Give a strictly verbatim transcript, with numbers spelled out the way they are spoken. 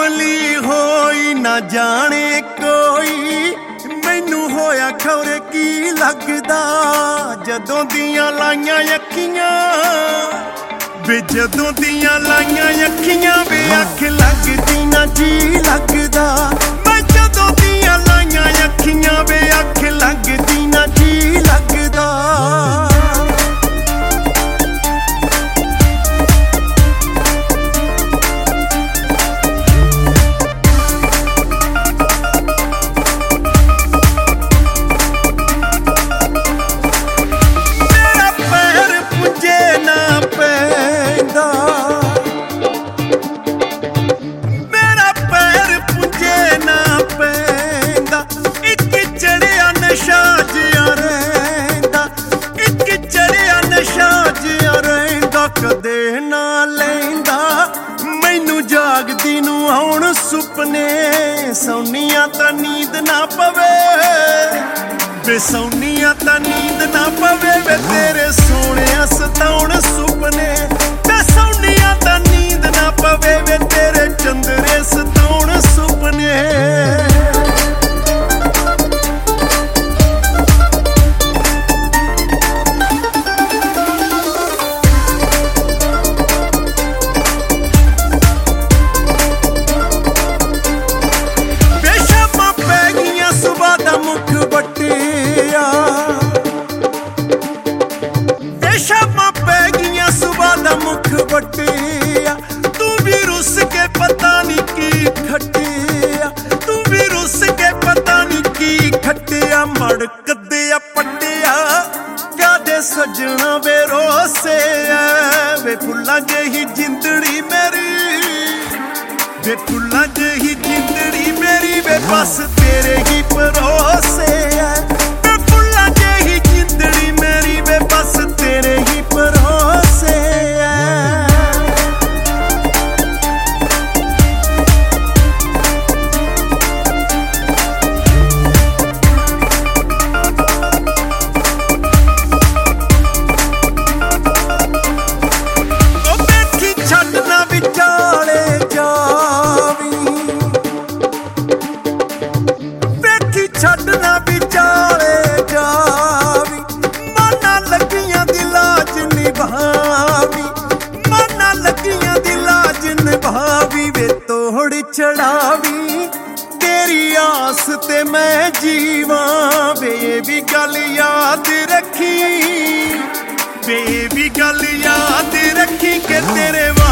ਕਮਲੀ ਹੋਈ ਨਾ ਜਾਣੇ ਕੋਈ, ਮੈਨੂੰ ਹੋਇਆ ਖੌਰੇ ਕੀ ਲੱਗਦਾ ਜਦੋਂ ਦੀਆਂ ਲਾਈਆਂ ਅੱਖੀਆਂ ਵੇ, ਜਦੋਂ ਦੀਆਂ ਲਾਈਆਂ ਅੱਖੀਆਂ ਵੇ ਅੱਖ ਲੱਗਦੀ ਨਾ ਜੀ ਲੱਗਦਾ। ਮੈਂ ਜਦੋਂ ਦੀਆਂ ਲਾਈਆਂ ਅੱਖੀਆਂ ਵੇ ਅੱਖ ਲੱਗਦੀ ਨਾ ਜੀ ਲੱਗਦਾ। ਕਦੇ ਨਾ ਲੈਂਦਾ ਮੈਨੂੰ ਜਾਗਦੀ ਨੂੰ ਆਉਣ ਸੁਪਨੇ, ਸੌਨੀਆਂ ਤਾਂ ਨੀਂਦ ਨਾ ਪਵੇ ਵੇ, ਸੌਨੀਆਂ ਤਾਂ ਨੀਂਦ ਨਾ ਪਵੇ ਵੇ, ਤੇਰੇ ਸੋਹਣਿਆ ਸਤਾਉਣ ਸੁਪਨੇ ਵੇ, ਸੌਨੀਆਂ ਤਾਂ ਨੀਂਦ ਨਾ ਪਵੇ ਵੇ, ਤੇਰੇ ਚੰਦਰੇ ਸਤਾਉਣ ਸੁਪਨੇ। ਸ਼ਾਮਾਂ ਪੈ ਗਈਆਂ ਸੁਬਾਹ ਦਾ ਮੁੱਖ ਵੱਟਿਆ, ਤੂੰ ਵੀ ਰੁੱਸ ਕੇ ਪਤਾ ਨੀ ਕੀ ਖੱਟਿਆ, ਤੂੰ ਵੀ ਰੁੱਸ ਕੇ ਪਤਾ ਨੀ ਕੀ ਖੱਟਿਆ। ਮੜਕਦਿਆ ਪੱਟਿਆ ਕਾਦੇ ਸਜਣਾ ਵੇ ਰੋਸੇ ਐ ਵੇ, ਫੁੱਲਾਂ ਜਿਹੀ ਜਿੰਦੜੀ ਮੇਰੀ ਵੇ, ਫੁੱਲਾਂ ਜਿਹੀ ਜਿੰਦੜੀ ਮੇਰੀ ਵੇ, ਬਸ ਤੇਰੇ ਹੀ ਭਰੋਸੇ ਐ ਵੇ, ਫੁੱਲਾਂ ਜਿਹੀ ਜਿੰਦੜੀ ਮੇਰੀ ਵੇ, ਬਸ ਤੇਰੇ ਹੀ ਭਰੋਸੇ ਐ। ਉਹ ਵੇਖੀ ਛੱਡ ਨਾ ਵਿਚਾਲੇ ਜਾਵੀਂ, ਵੇਖੀ ਛੱਡ ਨਾ ਵਿਚਾਲੇ ਜਾਵੀਂ, ਮਾਨਾਂ ਲੱਗੀਆਂ ਦੀ ਲਾਜ ਨਿਭਾਵੀਂ, ਮਾਨਾਂ ਲੱਗੀਆਂ ਦੀ ਲਾਜ ਨਿਭਾਵੀਂ ਵੇ, ਤੋੜ ਚੜਾਵੀਂ ਤੇਰੀ ਆਸ ਤੇ ਮੈਂ ਜੀਵਾਂ ਵੇ, ਇਹ ਵੀ ਗੱਲ ਯਾਦ ਰੱਖੀ ਵੇ, ਇਹ ਵੀ ਗੱਲ ਯਾਦ ਰੱਖੀ ਕਿ ਤੇਰੇ